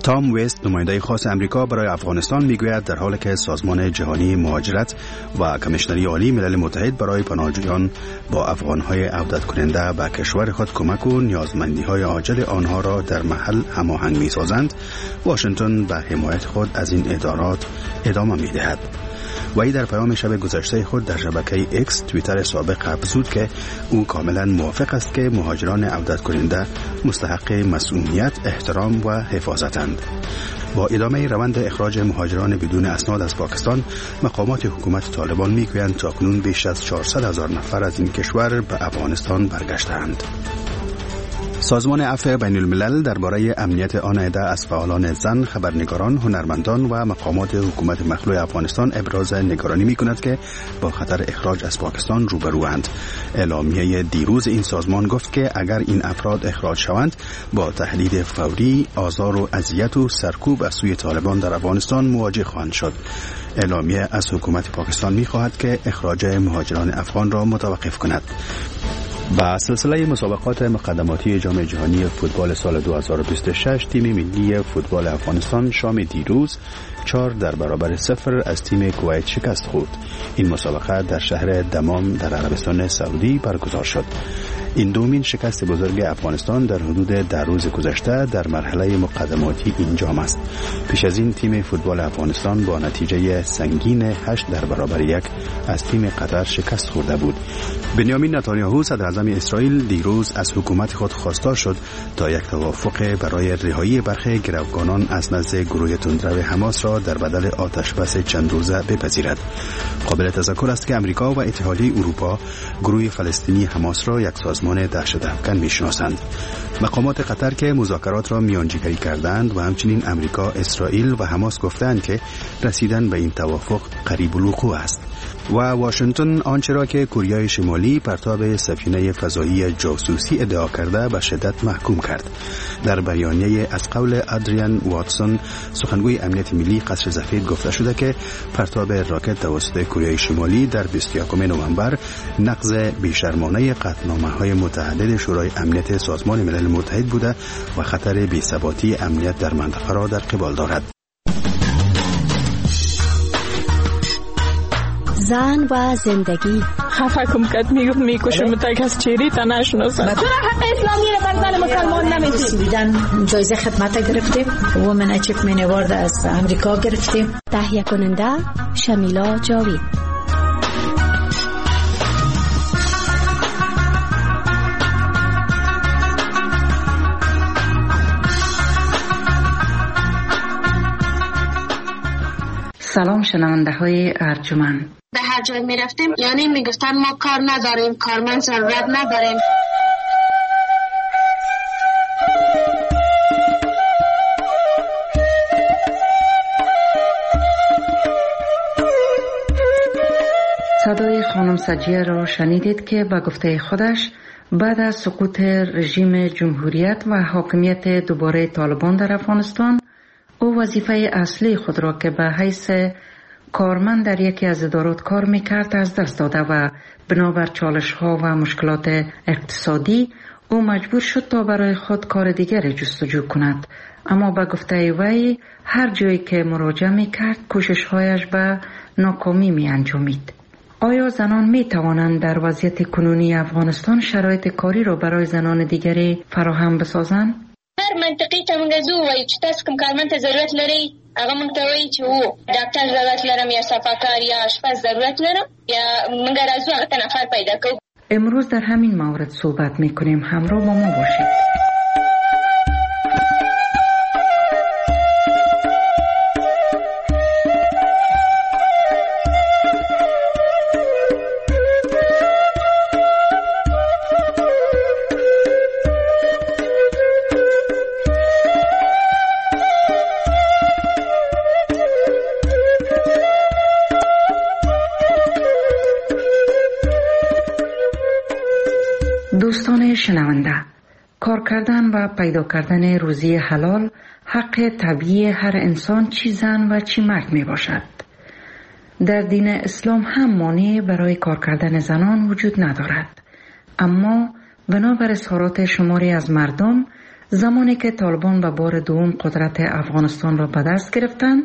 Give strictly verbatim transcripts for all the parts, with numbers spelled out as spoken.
تام وست نماینده خاص امریکا برای افغانستان میگوید در حالی که سازمان جهانی مهاجرت و کمیشنری عالی ملل متحد برای پناهجویان با افغانهای عودت کننده به کشور خود کمک و نیازمندی‌های عاجل آنها را در محل هماهنگ می‌سازند، واشنگتن به حمایت خود از این ادارات ادامه می‌دهد. وی در پیام شب گذشته خود در شبکه ایکس توییتر سابق افزود که او کاملا موافق است که مهاجران عودت کننده مستحق مسئولیت، احترام و حفاظتند. با ادامه روند اخراج مهاجران بدون اسناد از پاکستان، مقامات حکومت طالبان میگویند تاکنون بیش از چهارصد هزار نفر از این کشور به افغانستان برگشتند. سازمان عفو بین الملل درباره امنیت آن عده از فعالان زن، خبرنگاران، هنرمندان و مقامات حکومت مخلوع افغانستان ابراز نگرانی می‌کند که با خطر اخراج از پاکستان روبروند. اعلامیه دیروز این سازمان گفت که اگر این افراد اخراج شوند با تهدید فوری، آزار و اذیت و سرکوب از سوی طالبان در افغانستان مواجه خواهند شد. اعلامیه از حکومت پاکستان می‌خواهد که اخراج مهاجران افغان را متوقف کند. با سلسله مسابقات مقدماتی جام جهانی فوتبال سال دو هزار و بیست و شش، تیم ملی فوتبال افغانستان شام دیروز چهار در برابر صفر از تیم کویت شکست خورد. این مسابقه در شهر دمام در عربستان سعودی برگزار شد. این دومین شکست بزرگ افغانستان در حدود ده روز گذشته در مرحله مقدماتی این جام است. پیش از این تیم فوتبال افغانستان با نتیجه سنگین هشت در برابر یک از تیم قطر شکست خورده بود. بنیامین نتانیاهو صدر اعظم اسرائیل دیروز از حکومت خود خواستار شد تا یک توافق برای رهایی برخی گروگانان از نزد گروه تندرو حماس را در بدل آتشبس چند روزه بپذیرد. قابل تذکر است که امریکا و اتحادیه اروپا گروه فلسطینی حماس را یک سازمان دهشت‌افکن می‌شناسند. مقامات قطر که مذاکرات را میانجیگری کردند و همچنین امریکا، اسرائیل و حماس گفتند که رسیدن به این توافق قریب الوقوع است. و واشنگتن آنچه را که کره شمالی پرتاب سفینه فضایی جاسوسی ادعا کرده به شدت محکوم کرد. در بیانیه از قول ادریان واتسون، سخنگوی امنیت ملی قصر سفید، گفته شده که پرتاب راکت توسط کره شمالی در بیست و یکم نوامبر نقض بیشرمانه قطعنامه‌های متعدد شورای امنیت سازمان ملل متحد بوده و خطر بی‌ثباتی امنیت در منطقه را در قبال دارد. زن و زندگی. خفه کم کد میگفت میکشم تا کس چیری تا نشناسن. چرا حق اسلامی رو بر زن مسلمان نمیدید؟ بیدن جایزه خدمت گرفتیم، وومن اچیومنت اوارد از امریکا گرفتیم. تهیه کننده شمیلا جاوید. سلام شنونده های ارجمند. به هر جای می رفتیم یعنی می گفتن ما کار نداریم، کارمند ضرورت نداریم. صدای خانم سجیه را شنیدید که به گفته خودش بعد از سقوط رژیم جمهوریت و حاکمیت دوباره طالبان در افغانستان، او وظیفه اصلی خود را که به حیث کارمند در یکی از ادارات کار میکرد از دست داده و بنابر چالش ها و مشکلات اقتصادی او مجبور شد تا برای خود کار دیگر جستجو کند. اما به گفته وی هر جایی که مراجعه میکرد کوشش هایش به ناکامی می انجامید. آیا زنان می توانند در وضعیت کنونی افغانستان شرایط کاری را برای زنان دیگری فراهم بسازند؟ هر منطقی ته مونږ زو وایو چې تاسو کوم کارمند ته ضرورت لرئ، هغه مونږ ته وایي چې و ډاکټر ضرورت لرم یا صفاکار یا آشپز ضرورت لرم، یا مونږ راځو هغه ته نفر پیدا کوو. امروز در همین مورد صحبت میکنیم. همراه با ما باشید. دوستان شنونده، کار کردن و پیدا کردن روزی حلال حق طبیعی هر انسان، چی زن و چی مرد می باشد. در دین اسلام هم مانع برای کار کردن زنان وجود ندارد، اما بنابر اظهارات شماری از مردم زمانی که طالبان به بار دوم قدرت افغانستان را به دست گرفتند،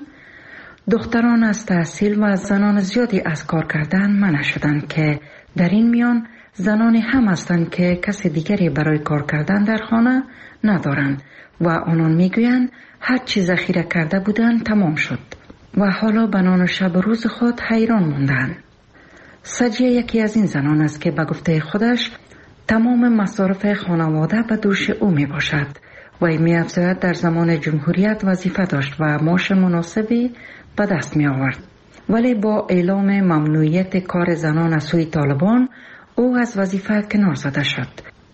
دختران از تحصیل و زنان زیادی از کار کردن منع شدند که در این میان زنانی هم هستند که کسی دیگری برای کار کردن در خانه ندارند و آنان میگویند هر چی ذخیره کرده بودند تمام شد و حالا به نان شب روز خود حیران ماندند. سجیه یکی از این زنان است که به گفته خودش تمام مصارف خانواده به دوش او می باشد و می افزاید در زمان جمهوریت وظیفه داشت و معاش مناسبی به دست می آورد. ولی با اعلام ممنوعیت کار زنان از سوی طالبان او از وظیفه کنار زده شد.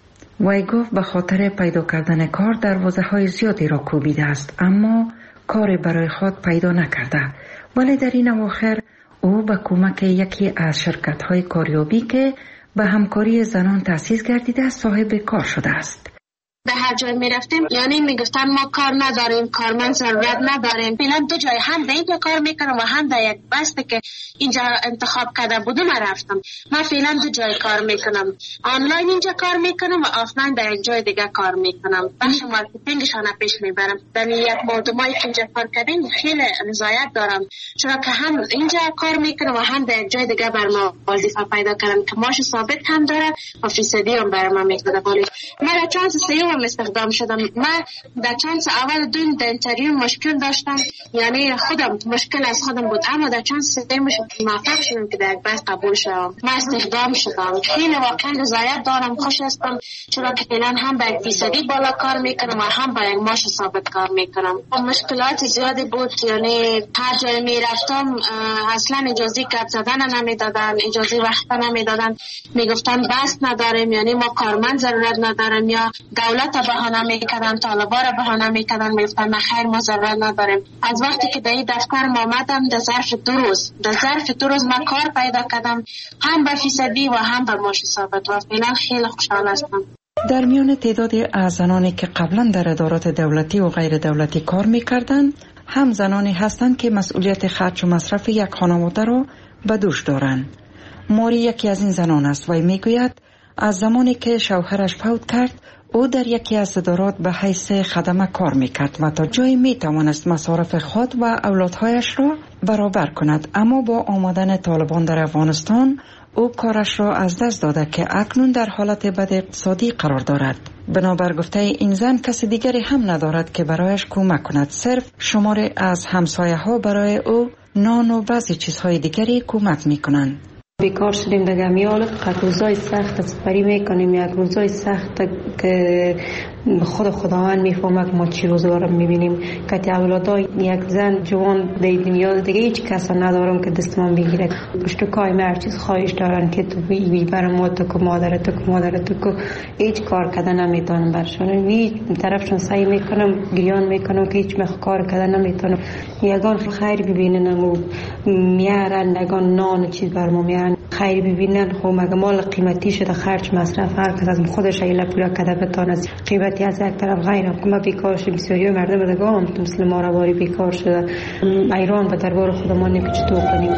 وی گفت به خاطر پیدا کردن کار دروازه های زیادی را کوبیده است، اما کاری برای خود پیدا نکرده. ولی در این اواخر او به کمک یکی از شرکت های کاریابی که به همکاری زنان تأسیس گردیده صاحب کار شده است. به هر جای می رفتیم یعنی می گفتن ما کار نداریم، کارمند ضرورت نداریم. فعلا دو جای هم به اینجا کار میکنم و هم در یک بسته که اینجا انتخاب کرده بودم رفتم. من فعلا دو جای کار میکنم، آنلاین اینجا کار میکنم و آفلاین در یک جای دیگه کار میکنم. بخش مارکتینگشان پیش میبرم. در یک ماه دو ماهی که اینجا کار کردیم خیلی رضایت دارم، چرا که هم اینجا کار میکنم و هم در یک جای دیگه بر ما وظیفه پیدا کردم که ماش ثابت هم داره و فیصدی هم بر ما میده. من چانس سیوم استخدام شدم. من در چانس اول دو در اینترویو مشکل داشتم، یعنی خودم مشکل از خودم بود، اما در چانس سوم موفق شدم که در یک بس قبول شدم. من استخدام شدم. خیلی واقعا رضایت دارم، خوش هستم، چرا که فعلا هم به یک فیصدی بالا کار میکنم و هم به یک معاش ثابت کار میکنم. مشکلات زیادی بود، یعنی هر جای میرفتم اصلا اجازه گپ زدن نمیدادن، اجازه وقت نمیدادن، میگفتن بس نداریم، یعنی ما کارمند ضرورت نداریم، یا دولت بهانه میکردن، طالبا را بهانه میکردن، میگفتن خیر ما ضرورت نداریم. از وقتی که در این دفتر ما آمدم در ظرف دو روز در ظرف دو روز من کار پیدا کردم، هم به فیصدی و هم به معاش ثابت و فعلا خیلی خوشحال هستم. در میان تعدادی از زنانی که قبلا در ادارات دولتی و غیر دولتی کار میکردند، هم زنانی هستند که مسئولیت خرج و مصرف یک خانواده را به دوش دارند. ماری یکی از این زنان است و میگوید از زمانی که شوهرش فوت کرد او در یکی از ادارات به حیث خدمه کار میکرد و تا جایی میتوانست مصارف خود و اولادهایش را برابر کند، اما با آمدن طالبان در افغانستان او کارش را از دست داده که اکنون در حالت بد اقتصادی قرار دارد. بنابر گفته این زن کسی دیگری هم ندارد که برایش کمک کند، صرف شماری از همسایه ها برای او نان و بعضی چیزهای دیگری کمک میکنند. بیکار شدیم دیگه، میالت روزای سخت سپری میکنیم، یک روزای سخت که خود خداوند میفهمه که ما چی روزگار میبینیم که اولادای یک زن جوان در دنیا دیگه هیچ کس ندارم که دستمان بگیره. پشت کای هر چیز خواهش دارن که تو بی برای ما تو که مادرت تو که مادرت تو که هیچ کار کردن نمیتونم برشان، هیچ طرفشون سعی میکنم گریان میکنم که هیچ مخ کار کردن نمیتونم. یگان خیر ببینن و میارن، یگان نان چیز بر ما میارن خیر ببینن. خب مگه مال قیمتی شده، خرج مصرف هر کس از خودش ایلا پولا کده بتانه قیمتی از یک طرف غیر حکومت بیکار شده. بسیاری مردم دیگه هم مثل ما رواری بیکار شده. ایران به دربار خودمان نمی چطور کنیم.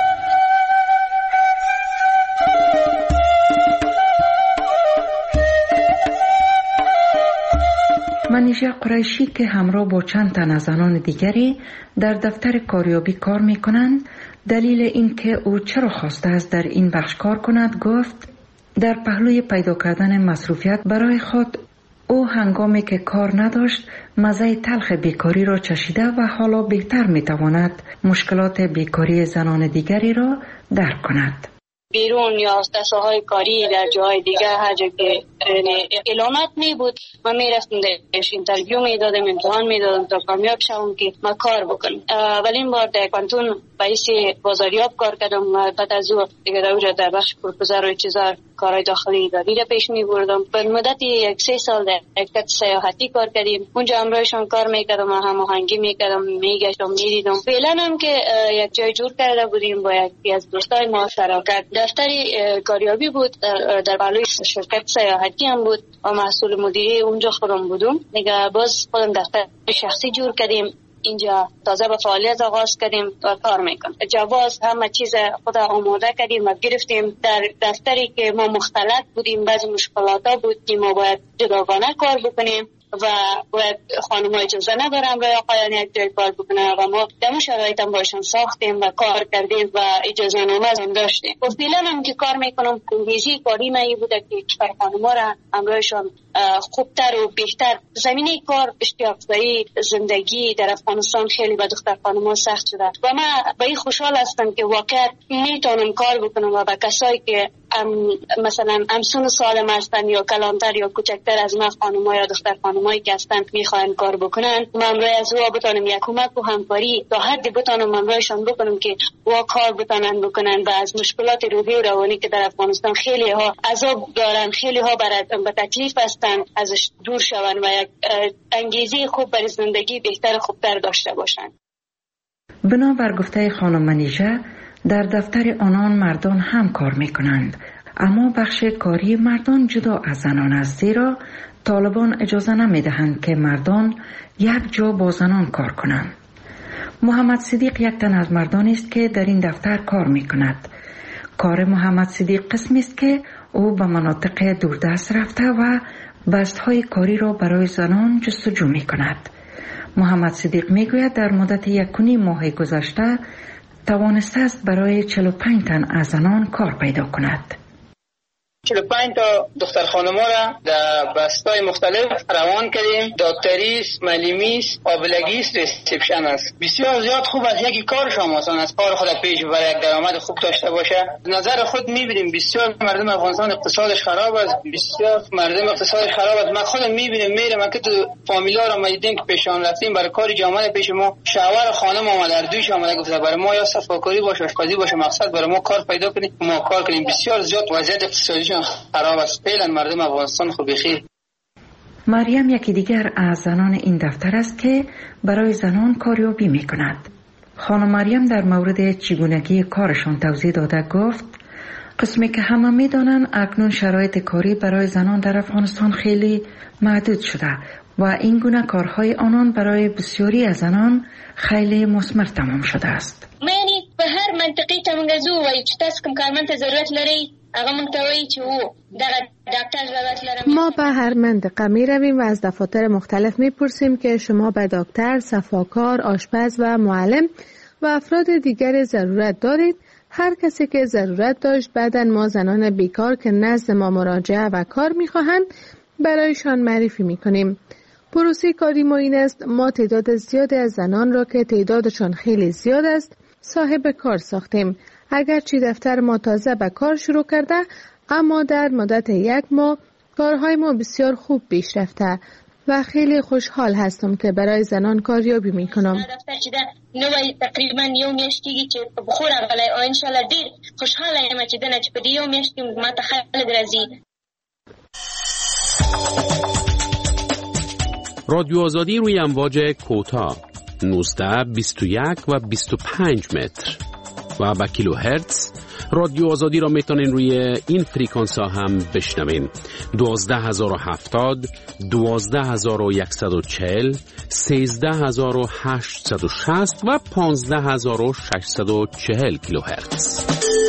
منیژه قریشی که همراه با چند تن از زنان دیگری در دفتر کاریابی کار می کنند، دلیل این که او چرا خواسته است در این بخش کار کند گفت در پهلوی پیدا کردن مصروفیت برای خود او هنگامی که کار نداشت مزه تلخ بیکاری را چشیده و حالا بهتر می تواند مشکلات بیکاری زنان دیگری را درک کند. بیرون یا دسته‌های کاری در جای دیگه هر جا که اعلانات می بود ما می رفتم درش اینترویو می دادم، امتحان می دادم تا کامیاب شوم که ما کار بکنم. اولین بار در کانتون باعث بازاریاب کار کردم و بعد از او دیگه در در بخش پروپوزر و چیزا کارهای داخلی اداری را پیش می بردم. به مدت یک سه سال در شرکت سیاحتی کار کردیم، اونجا همراهشون کار میکردم و هماهنگی میکردم، میگشتم میدیدم. فعلا هم که یک جای جور کرده بودیم با یکی از دوستای ما شراکت، دفتری کاریابی بود در در بالای شرکت سیاحتی هم بود و مسئول مدیری اونجا خودم بودم. دیگه باز خودم دفتر شخصی جور کردیم، اینجا تازه به فعالیت آغاز کردیم و کار میکنم. جواز همه چیز خود آماده کردیم و گرفتیم. در دفتری که ما مختلط بودیم بعضی مشکلات ها بود که ما باید جداگانه کار بکنیم. و خانم ها اجازه ندارن برای آقایان یک جای کار بکنن و ما در شرایط هم باشن ساختیم و کار کردیم و اجازه نامه هم داشتیم. و فعلا هم که کار میکنم انگیزی کاری من بوده که کشور خانم ها را همراهشان خوبتر و بهتر زمینه کار اشتیاقزایی زندگی در افغانستان خیلی به دختر خانم ها سخت شده و من به این خوشحال هستم که واقعا میتونم کار بکنم و به کسایی که ام مثلا امسون سالم هستن یا کلانتر یا کوچکتر از ما خانم ها یا دختر خانم هایی که هستن میخواین کار بکنن من روی از او بتونم یک کمک و همکاری تا حدی بتونم همراهشان بکنم که وا کار بتونن بکنن و از مشکلات روحی و روانی که در افغانستان خیلی ها عذاب دارن خیلی ها برای به تکلیف هستن ازش دور شون و یک انگیزه خوب برای زندگی بهتر خوبتر داشته باشن. بنابر گفته خانم منیژه در دفتر آنان مردان هم کار می کنند، اما بخش کاری مردان جدا از زنان است، زیرا طالبان اجازه نمی دهند که مردان یک جا با زنان کار کنند. محمد صدیق یک تن از مردان است که در این دفتر کار می کند. کار محمد صدیق قسمی است که او به مناطق دوردست رفته و بستهای کاری را برای زنان جستجو می کند. محمد صدیق می گوید در مدت یک و نیم ماه گذشته توانسته است برای چهل و پنج تن از زنان کار پیدا کند. چهل و پنج تا دختر خانم ها را در بستای مختلف روان کردیم. دکتریست، معلمیست، آبلگیست، ریسپشن است. بسیار زیاد خوب است. یکی کار شما آسان است. کار خود پیش برای یک درآمد خوب داشته باشه. نظر خود میبینیم بسیار مردم افغانستان اقتصادش خراب است. بسیار مردم اقتصادش خراب است. من خودم میبینم میرم من که تو فامیلا را میدیدم که پیشان رفتیم برای کاری جامعه پیش ما شوهر خانم آمد در دویش آمد گفت برای ما یا صفاکاری باشه آشپزی باشه مقصد برای ما کار پیدا کنیم ما کار کنیم. بسیار زیاد وضعیت اقتصادی خراب است. فعلا مردم افغانستان خوب بخیر. مریم یکی دیگر از زنان این دفتر است که برای زنان کاریابی می کند. خانم مریم در مورد چگونگی کارشان توضیح داده گفت قسمی که همه می دانند اکنون شرایط کاری برای زنان در افغانستان خیلی محدود شده و این گونه کارهای آنان برای بسیاری از زنان خیلی مثمر تمام شده است. یعنی به هر منطقی که موږ زو وایو چې تاسو کوم کارمند ته ضرورت لرئ هغه موږ ته وایي چې و دغه ډاکټر ضرورت لرم. ما به هر منطقه می رویم و از دفاتر مختلف می پرسیم که شما به دکتر، صفاکار، آشپز و معلم و افراد دیگر ضرورت دارید. هر کسی که ضرورت داشت بعداً ما زنان بیکار که نزد ما مراجعه و کار می خواهند برایشان معرفی می کنیم. پروسه کاری ما این است ما تعداد زیادی از زنان را که تعدادشان خیلی زیاد است صاحب کار ساختیم. اگرچه دفتر ما تازه به کار شروع کرده اما در مدت یک ماه کارهای ما بسیار خوب پیش رفته و خیلی خوشحال هستم که برای زنان کاریابی می کنم. دفتر چې ده نوی تقریبا یو میاشت کېږي چې په خور راغلی او انشاءالله ډېر خوشحاله یم چې دنه چې په دې یو میاشت کې ما ته خلک راځي. رادیو آزادی روی امواج کوتاه نوزده، بیست و یک و بیست و پنج متر و با کیلو هرتز. رادیو آزادی را میتونین روی این فریکانس ها هم بشنوین. دوازده هزار و هفتاد، دوازده هزار و یکصد و چهل، سیزده هزار و هشتصد و شصت و پانزده هزار و ششصد و چهل کیلو هرتز.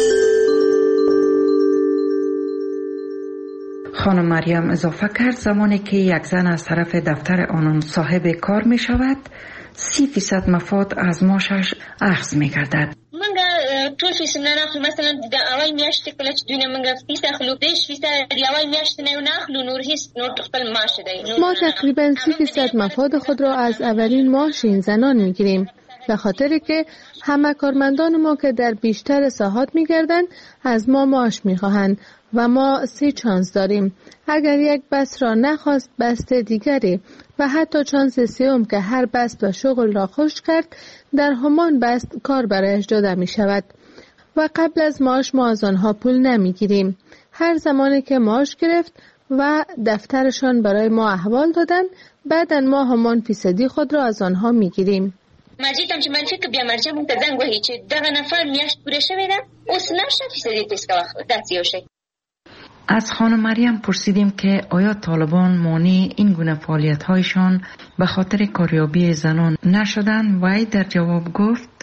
خانم مریم اضافه کرد زمانی که یک زن از طرف دفتر آنان صاحب کار می شود سی فیصد مفاد از معاشش اخذ می گردد. منگا طول فیصد ناخلو مثلا د اول میاشت کله چې دونه منگا فیصد اخلو دیش فیصد د اول میاشت نه ناخلو نور هیڅ نور خپل معاش دی. ما تقریبا سی فیصد مفاد خود را از اولین معاش این زنان می گیریم به خاطر که همه کارمندان ما که در بیشتر ساحات می گردند از ما معاش می خواهند و ما سی چانس داریم. اگر یک بست را نخواست بست دیگری و حتی چانس سیوم که هر بست و شغل را خوش کرد در همان بست کار برایش داده می شود و قبل از معاش ما از آنها پول نمی گیریم. هر زمانی که معاش گرفت و دفترشان برای ما احوال دادن بعدا ما همان فیصدی خود را از آنها می گیریم. مجید هم چې منفی که بیا مرجع مونږ ته زنګ وهي چې دغه نفر میاشت پوره شوې ده اوس نشه فیصدي تیز کوه داسې یو شی. از خانم مریم پرسیدیم که آیا طالبان مانع این گونه فعالیت‌هایشان به خاطر کاریابی زنان نشدند و ای در جواب گفت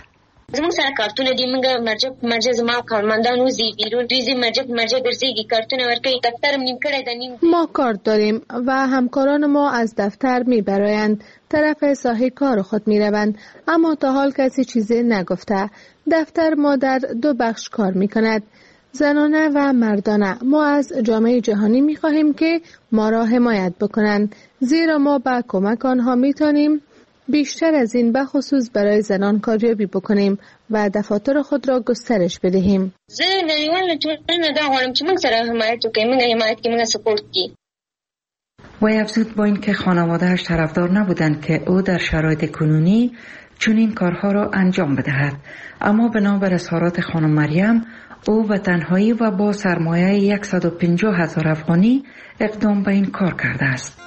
زموږ سره کارتونه دي، موږ مرجع مرجع زما کارمندان وزي بیرون دوی مرجع مرجع ګرځيږي، کارتونه ورکوي، دفترم نیم کړی د نیم. ما کارت داریم و همکاران ما از دفتر میبرایند طرف ساحه کار خود میروند، اما تا حال کسی چیزی نگفته. دفتر ما در دو بخش کار میکند، زنانه و مردانه. ما از جامعه جهانی میخواهیم که ما را حمایت بکنند، زیرا ما با کمک آنها میتونیم بیشتر از این به خصوص برای زنان کاریابی بکنیم و دفاتر خود را گسترش بدهیم. زه نړیوال ټولنه دا غواړم چې موږ سره حمایت وکړي، موږ حمایت کې موږ سپورت کی. و افزود با اینکه خانواده‌اش طرفدار نبودند که او در شرایط کنونی چنین کارها را انجام بدهد، اما بنابر اظهارات خانم مریم او به تنهایی و با سرمایه صد و پنجاه هزار افغانی اقدام به این کار کرده است.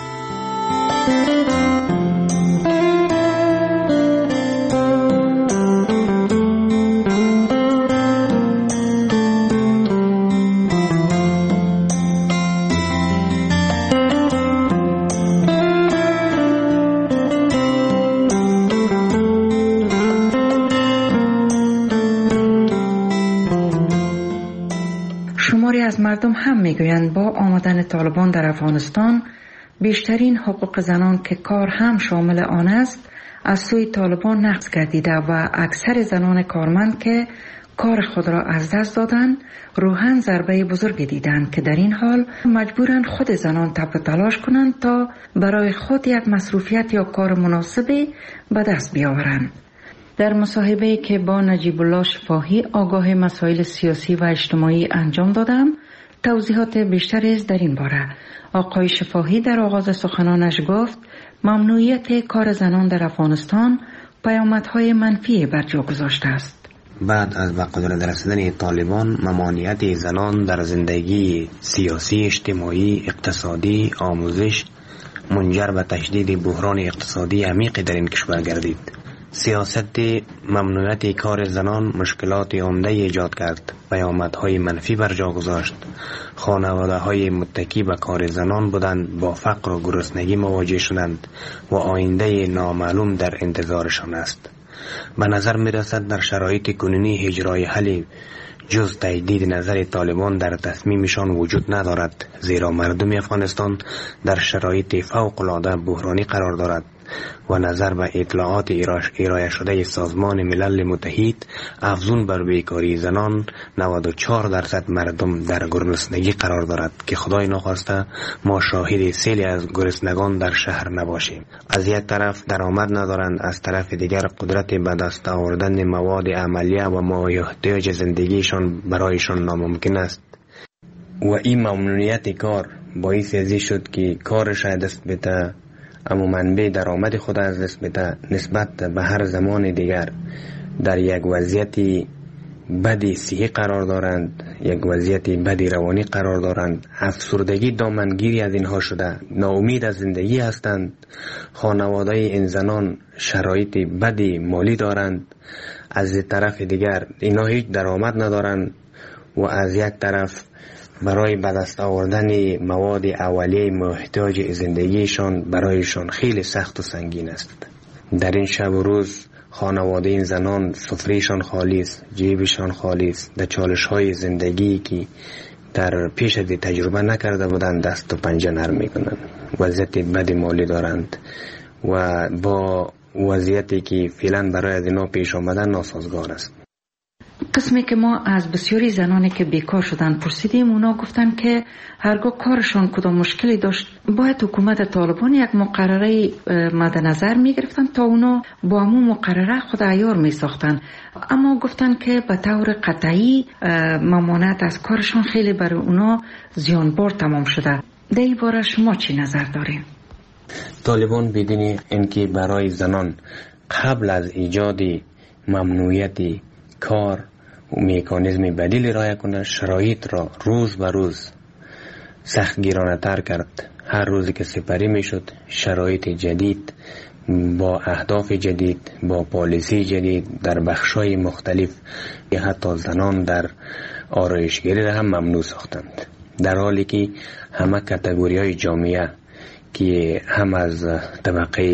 از مردم هم میگویند با آمدن طالبان در افغانستان بیشترین حقوق زنان که کار هم شامل آن است از سوی طالبان نقض گردیده و اکثر زنان کارمند که کار خود را از دست دادند روحاً ضربه بزرگی دیدند که در این حال مجبورند خود زنان تب و تلاش کنند تا برای خود یک مصروفیت یا کار مناسبی به دست بیاورند. در مصاحبه‌ای که با نجیب الله شفاهی آگاه مسائل سیاسی و اجتماعی انجام دادم توضیحات بیشتری در این باره. آقای شفاهی در آغاز سخنانش گفت ممنوعیت کار زنان در افغانستان پیامدهای منفی بر جا گذاشته است. بعد از به قدرت رسیدن طالبان ممانعت زنان در زندگی سیاسی، اجتماعی، اقتصادی، آموزش منجر به تشدید بحران اقتصادی عمیقی در این کشور گردید. سیاست ممنوعیت کار زنان مشکلات عمده ایجاد کرد، پیامدهای منفی بر جا گذاشت. خانواده‌های متکی به کار زنان بودند با فقر و گرسنگی مواجه شدند و آینده نامعلوم در انتظارشان است. به نظر می رسد در شرایط کنونی هیچ راه حلی جز تجدید نظر طالبان در تصمیمشان وجود ندارد، زیرا مردم افغانستان در شرایط فوق العاده بحرانی قرار دارد و نظر به اطلاعات ارائه شده سازمان ملل متحد افزون بر بیکاری زنان نود و چهار درصد مردم در گرسنگی قرار دارد که خدای نخواسته ما شاهد سیلی از گرسنگان در شهر نباشیم. از یک طرف درآمد ندارند، از طرف دیگر قدرت به دست آوردن مواد عملیه و مایحتاج زندگیشان برایشان ناممکن است و این ممنوعیت کار باعث ازی شد که کارش دست بده اما منبع درآمد خود از دست بده، نسبت به هر زمان دیگر در یک وضعیت بدی صحی قرار دارند، یک وضعیت بدی روانی قرار دارند. افسردگی دامنگیری از اینها شده، ناامید از زندگی هستند. خانواده این زنان شرایط بدی مالی دارند، از طرف دیگر اینا هیچ درآمد ندارند و از یک طرف برای به دست آوردن مواد اولیه محتاج زندگیشان برایشان خیلی سخت و سنگین است. در این شب و روز خانواده این زنان سفرهشان خالی است، جیبشان خالی است. در چالش های زندگی که در پیش از تجربه نکرده بودند دست و پنجه نرم میکنند. وضعیت بد مالی دارند و با وضعیتی که فعلا برای از اینا پیش آمدن ناسازگار است. قسمی که ما از بسیاری زنانی که بیکار شدن پرسیدیم، اونا گفتن که هرگاه کارشان کدام مشکلی داشت باید حکومت طالبان یک مقرره مد نظر می گرفتن تا اونا با همون مقرره خود عیار می ساختن، اما گفتن که به طور قطعی ممانعت از کارشان خیلی برای اونا زیانبار تمام شده. در این باره شما چی نظر دارین؟ طالبان بدین اینکه برای زنان قبل از ایجاد ممنوعیت کار و مکانیزم بدیل رعایت کنه، شرایط را روز به روز سخت گیرانه تر کرد. هر روزی که سپری می شد شرایط جدید با اهداف جدید، با پالیسی جدید در بخشای مختلف، حتی زنان در آرایشگری را هم ممنوع ساختند، در حالی که همه کاتگوری های جامعه که هم از طبقه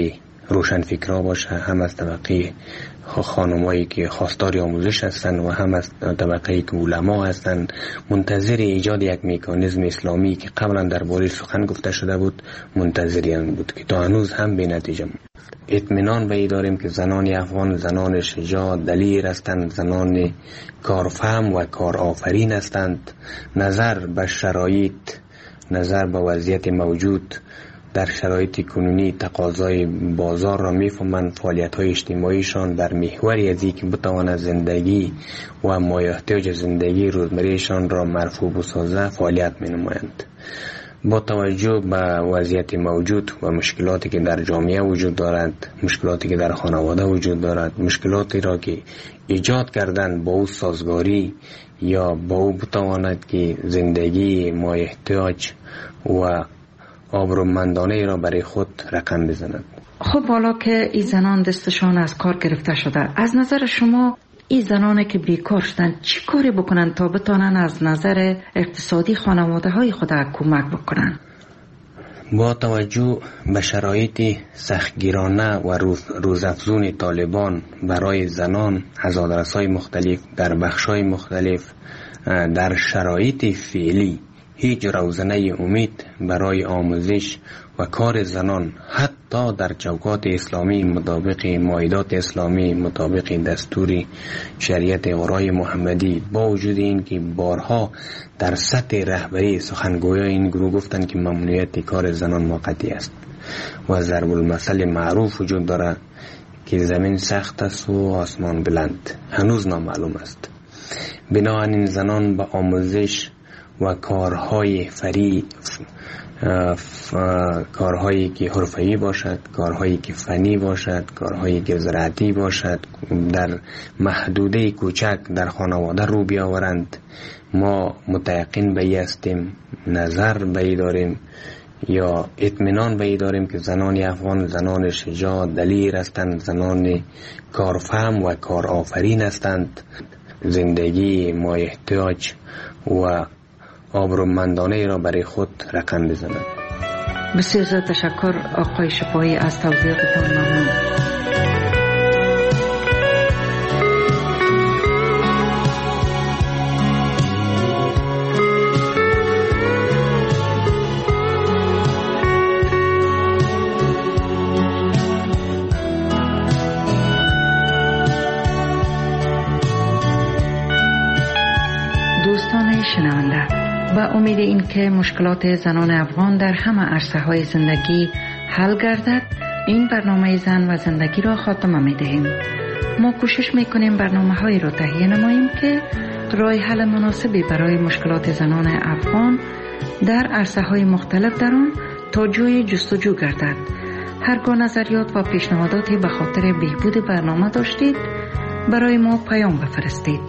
روشنفکرها باشه، هم از طبقه خانمایی که خواستار آموزش هستند و هم از طبقه که علما هستند، منتظر ایجاد یک مکانیزم اسلامی که قبلا درباره سخن گفته شده بود منتظر آن بود که تا هنوز هم به نتیجه. اطمینان به داریم که زنان افغان زنان شجاع دلیر هستند، زنان کارفهم و کارآفرین هستند. نظر به شرایط، نظر به وضعیت موجود در شرایط کنونی تقاضای بازار را میفهمند. فعالیت‌های اجتماعیشان در محوری از اینکه بتواند زندگی و مایحتاج زندگی روزمرهشان را مرفوع بسازه فعالیت می‌نمایند. با توجه به وضعیت موجود و مشکلاتی که در جامعه وجود دارد، مشکلاتی که در خانواده وجود دارد، مشکلاتی را که ایجاد کردن با او سازگاری یا با او بتواند که زندگی مایحتاج و آبرومندانه را برای خود رقم بزند. خب حالا که این زنان دستشان از کار گرفته شده، از نظر شما این زنانی که بیکار شدن چی کاری بکنن تا بتانن از نظر اقتصادی خانواده های خود کمک بکنن؟ با توجه به شرایط سختگیرانه و روزافزون طالبان برای زنان از آدرس‌های مختلف در بخش‌های مختلف، در شرایط فعلی هیچ روزنه امید برای آموزش و کار زنان حتی در چوکات اسلامی مطابق مایدات اسلامی، مطابق دستور شریعت غرای محمدی، با وجود این که بارها در سطح رهبری سخنگویان این گروه گفتند که ممنوعیت کار زنان موقتی است و ضرب المثل معروف وجود دارد که زمین سخت است و آسمان بلند، هنوز نامعلوم است. بنابراین زنان با آموزش و کارهای فری کارهایی که حرفه‌ای باشد، کارهایی که فنی باشد، کارهایی که زراعتی باشد، در محدوده کوچک در خانواده رو بیاورند. ما متیقن به ای هستیم، نظر به ای داریم یا اطمینان به ای داریم که زنان افغان زنان شجاع دلیر هستند، زنان کارفهم و کارآفرین هستند، زندگی مایحتاج و آبرومندانه را برای خود رقم بزنند. بسیار زیاد تشکر آقای شفایی از توضیحاتتان. ممنون. دوستان شنونده، با امید این که مشکلات زنان افغان در همه عرصه های زندگی حل گردد، این برنامه زن و زندگی را خاتمه می دهیم. ما کوشش می کنیم برنامه هایی را تهیه نماییم که راه حل مناسبی برای مشکلات زنان افغان در عرصه های مختلف در آن تا جای جستجو گردد. هرگاه نظریات و پیشنهاداتی به خاطر بهبود برنامه داشتید، برای ما پیام بفرستید.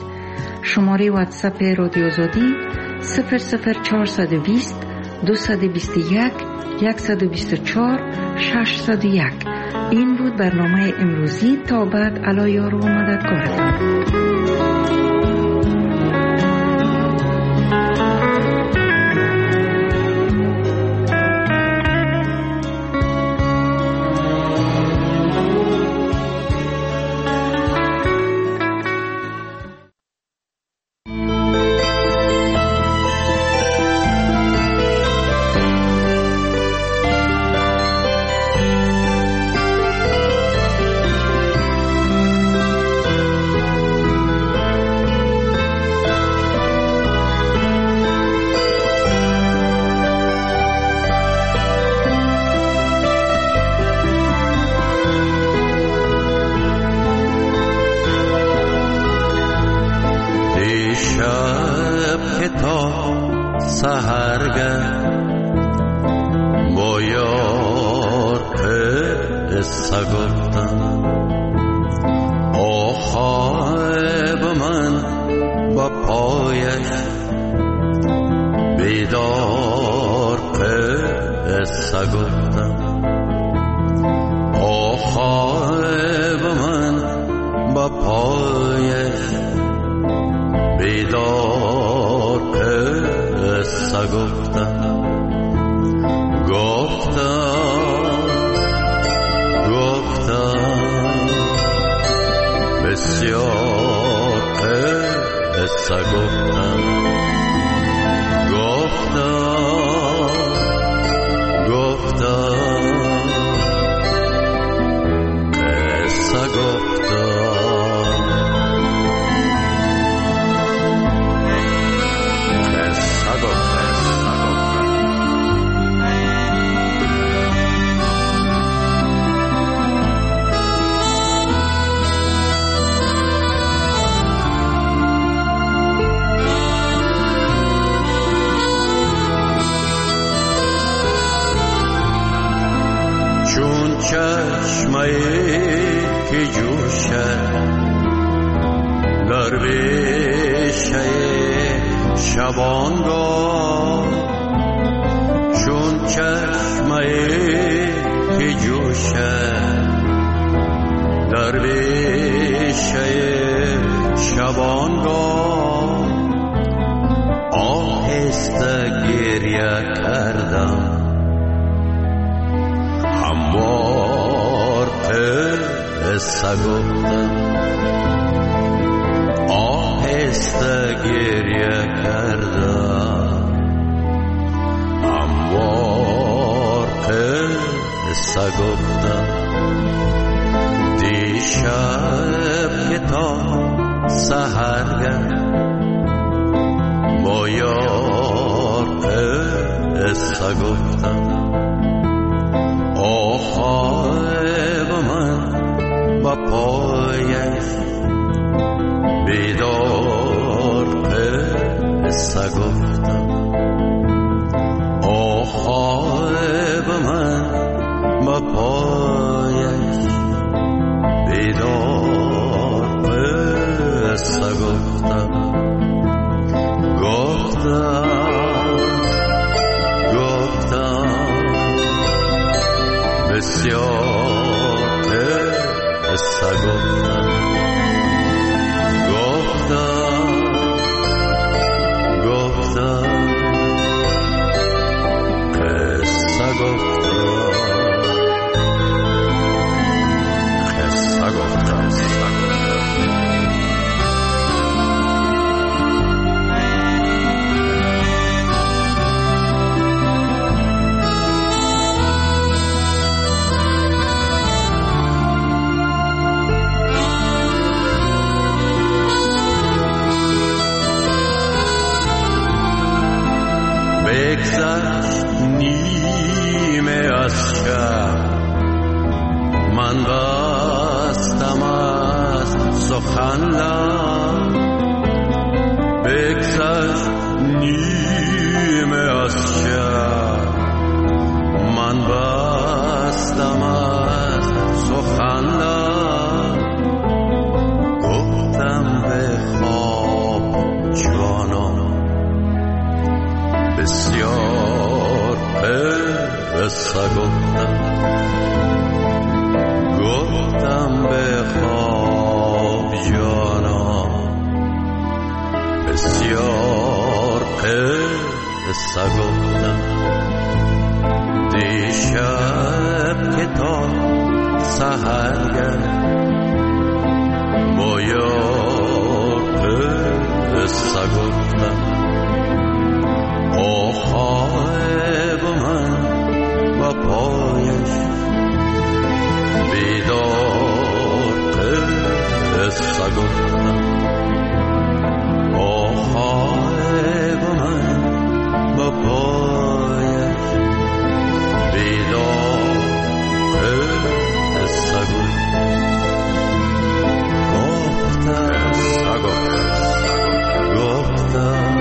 شماره واتساپ رادیو آزادی صفر صفر چهارصد و بیست دویست و بیست و یک صد و بیست و چهار ششصد و یک. این بود برنامه امروزی. تا بعد علی یار و مددگارتان. گفتم بسیار قصه گفتم گفتم گفتم قصه گفتم قصه گفتم چشمه‌ای که جوشد در بیشه شبانگاه چون چشمه‌ای که جوشد در بیشه شبانگاه آهسته گریه کردم هموار قصه گفتم آهسته گریه کردم هموار قصه گفتم دیشب که تا سحرگه با یار قصه گفتم آخای من با پایش بیدار قصه گفتم آخای من با پایش بیدار قصه گفتم گفتم گفتم بسیار قصه گفتم گفتم گفتم قصه گفتم قصه گفتم بگذشت نیمه از شب من بستم از سخن لب بگذشت نیمه از شب من بستم از سخن لب گفتم به خواب جانم بسیار قصه گفتم گفتم به خواب جانم بسیار قصه گفتم دیشب که تا سحرگه با یار قصه گفتم آخای من با پایش بیدار قصه گفتم آخای من با پایش بیدار قصه گفتم گفتم گفتم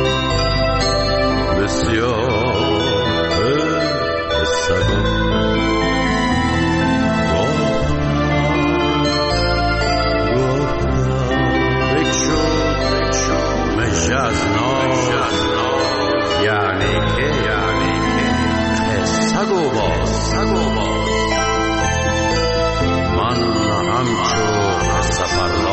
بسیار قصه گفتم گفتم بکشو مشه از ناز یعنی که یعنی که قصه گو باز من همچون سفر